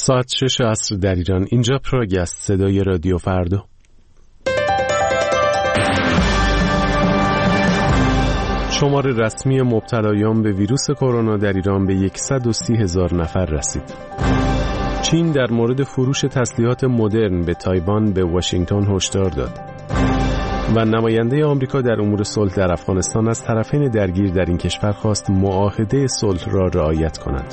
ساعت 6 عصر در ایران. اینجا پراگ است، صدای رادیو فردا. شمار رسمی مبتلایان به ویروس کرونا در ایران به 130,000 نفر رسید. چین در مورد فروش تسلیحات مدرن به تایوان به واشنگتن هشدار داد. و نماینده آمریکا در امور صلح در افغانستان از طرفین درگیر در این کشور خواست معاهده صلح را رعایت کنند.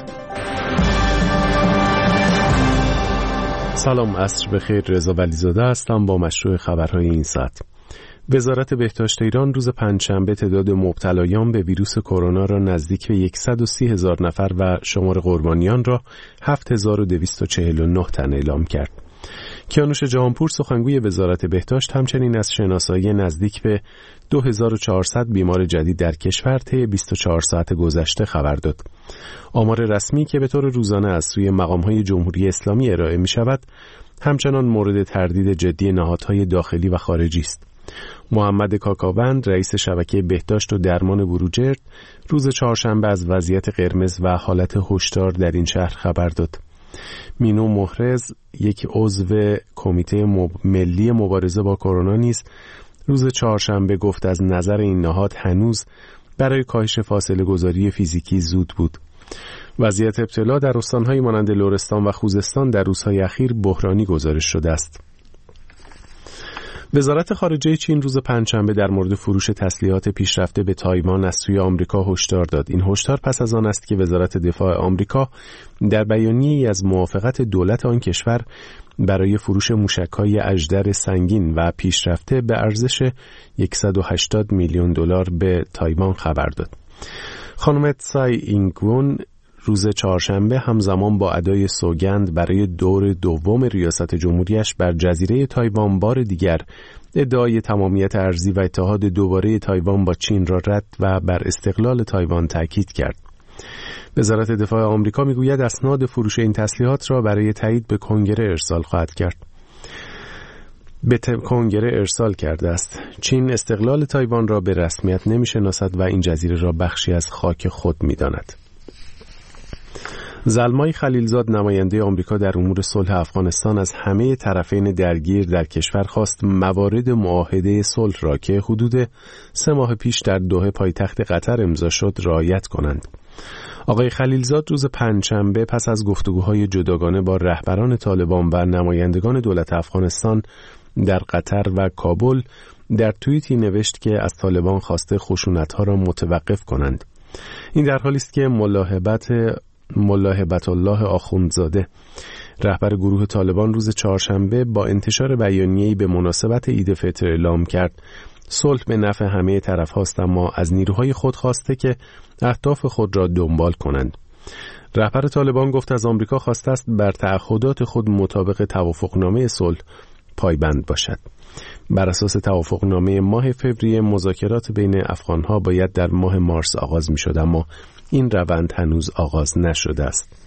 سلام، عصر بخیر. رضا ولیزاده هستم با مشروع خبرهای این ساعت. وزارت بهداشت ایران روز پنجشنبه تعداد مبتلایان به ویروس کرونا را نزدیک به 130,000 نفر و شمار قربانیان را 7,249 تن اعلام کرد. کیانوش جهانپور سخنگوی وزارت بهداشت همچنین از شناسایی نزدیک به 2400 بیمار جدید در کشور طی 24 ساعت گذشته خبر داد. آمار رسمی که به طور روزانه از سوی مقام‌های جمهوری اسلامی ارائه می‌شود، همچنان مورد تردید جدی نهادهای داخلی و خارجی است. محمد کاکاوند، رئیس شبکه بهداشت و درمان بروجرد، روز چهارشنبه از وضعیت قرمز و حالت هشدار در این شهر خبر داد. مینو محرز، یک عضو کمیته ملی مبارزه با کرونا نیز روز چهارشنبه گفت از نظر این نهاد هنوز برای کاهش فاصله گذاری فیزیکی زود بود. وضعیت ابتلا در استان‌های مانند لرستان و خوزستان در روزهای اخیر بحرانی گزارش شده است. وزارت خارجه چین روز پنجشنبه در مورد فروش تسلیحات پیشرفته به تایوان از سوی آمریکا هشدار داد. این هشدار پس از آن است که وزارت دفاع آمریکا در بیانیه‌ای از موافقت دولت آن کشور برای فروش موشک‌های اژدر سنگین و پیشرفته به ارزش 180 میلیون دلار به تایوان خبر داد. خانم تسای اینگون روز چهارشنبه همزمان با ادای سوگند برای دور دوم ریاست جمهوریش بر جزیره تایوان بار دیگر ادعای تمامیت ارضی و اتحاد دوباره تایوان با چین را رد و بر استقلال تایوان تاکید کرد. وزارت دفاع آمریکا میگوید اسناد فروش این تسلیحات را برای تایید به کنگره ارسال خواهد کرد. کنگره ارسال کرده است. چین استقلال تایوان را به رسمیت نمی‌شناسد و این جزیره را بخشی از خاک خود می‌داند. زلمای خلیلزاد، نماینده آمریکا در امور صلح افغانستان، از همه طرفین درگیر در کشور خواست موارد معاهده صلح را که حدود 3 ماه پیش در دوحه پایتخت قطر امضا شد رعایت کنند. آقای خلیلزاد روز پنجشنبه پس از گفتگوهای جداگانه با رهبران طالبان و نمایندگان دولت افغانستان در قطر و کابل در توییتی نوشت که از طالبان خواسته خشونت‌ها را متوقف کنند. این در حالی است که ملا هبت الله آخوندزاده، رهبر گروه طالبان، روز چهارشنبه با انتشار بیانیه‌ای به مناسبت عید فطر اعلام کرد صلح به نفع همه طرف هاست، اما از نیروهای خود خواسته که اهداف خود را دنبال کنند. رهبر طالبان گفت از آمریکا خواسته است بر تعهدات خود مطابق توافقنامه صلح پایبند باشد. بر اساس توافقنامه ماه فوریه مذاکرات بین افغانها باید در ماه مارس آغاز می شد، اما این روند هنوز آغاز نشده است.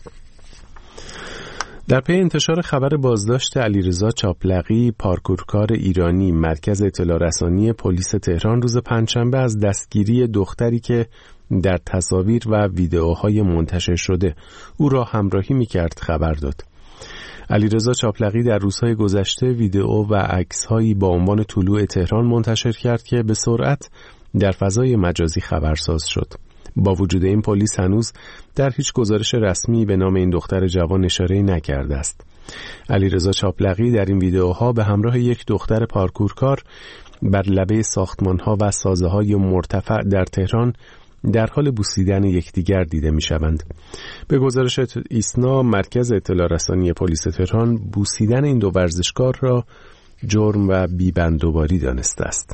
در پی انتشار خبر بازداشت علیرضا چاپلقی، پارکورکار ایرانی، مرکز اطلاع رسانی پلیس تهران روز پنجشنبه از دستگیری دختری که در تصاویر و ویدئوهای منتشر شده او را همراهی می‌کرد خبر داد. علیرضا چاپلقی در روزهای گذشته ویدئو و عکس‌هایی با عنوان طلوع تهران منتشر کرد که به سرعت در فضای مجازی خبرساز شد. با وجود این پلیس هنوز در هیچ گزارش رسمی به نام این دختر جوان اشاره‌ای نکرده است. علیرضا چاپلقی در این ویدئوها به همراه یک دختر پارکورکار بر لبه ساختمان‌ها و سازه‌های مرتفع در تهران در حال بوسیدن یکدیگر دیده می‌شوند. به گزارش ایسنا، مرکز اطلاع رسانی پلیس تهران بوسیدن این دو ورزشکار را جرم و بی‌بندوباری دانسته است.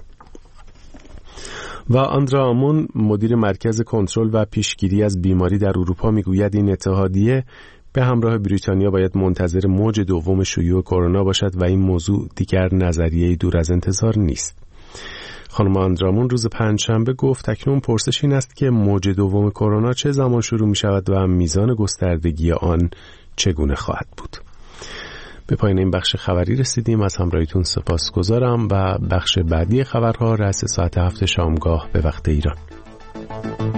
و آندرا آمون، مدیر مرکز کنترل و پیشگیری از بیماری در اروپا، میگوید این اتحادیه به همراه بریتانیا باید منتظر موج دوم شیوع کرونا باشد و این موضوع دیگر نظریه دور از انتظار نیست. خانم آندرامون روز پنجشنبه گفت اکنون پرسش این است که موج دوم کرونا چه زمان شروع می شود و میزان گستردگی آن چگونه خواهد بود. به پایان این بخش خبری رسیدیم. از همراهیتون سپاسگزارم و بخش بعدی خبرها رأس ساعت 7 شامگاه به وقت ایران.